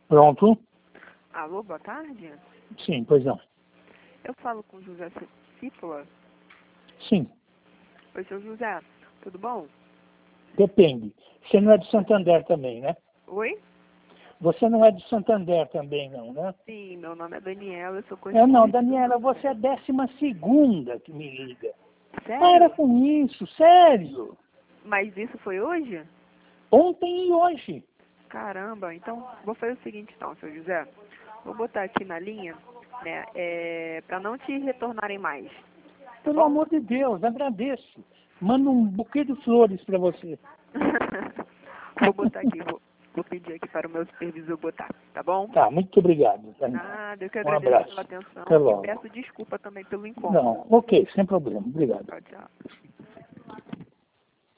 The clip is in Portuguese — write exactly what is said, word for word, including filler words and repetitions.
Pronto? Alô, boa tarde. Sim, pois não. Eu falo com José Cípula. Sim, Oi, seu José, tudo bom? depende. Você não é de Santander também, né? Oi? Você não é de Santander também, não, né? Sim, meu nome é Daniela, eu sou É, não, correspondente. Daniela, você é a décima segunda que me liga. Para Sério? com isso, sério. Mas isso foi hoje? Ontem e hoje. Caramba, então vou fazer o seguinte então, seu José. Vou botar aqui na linha, né, é, para não te retornarem mais. Tá Pelo bom? amor de Deus, agradeço. Mando um buquê de flores para você. Vou botar aqui, vou, vou pedir aqui para o meu supervisor botar, tá bom? Tá, muito obrigado, Daniela. Nada, eu que Um agradeço pela abraço. atenção Até e logo. peço desculpa também pelo incômodo. Não, ok, sem problema. Obrigado. Tchau, tchau.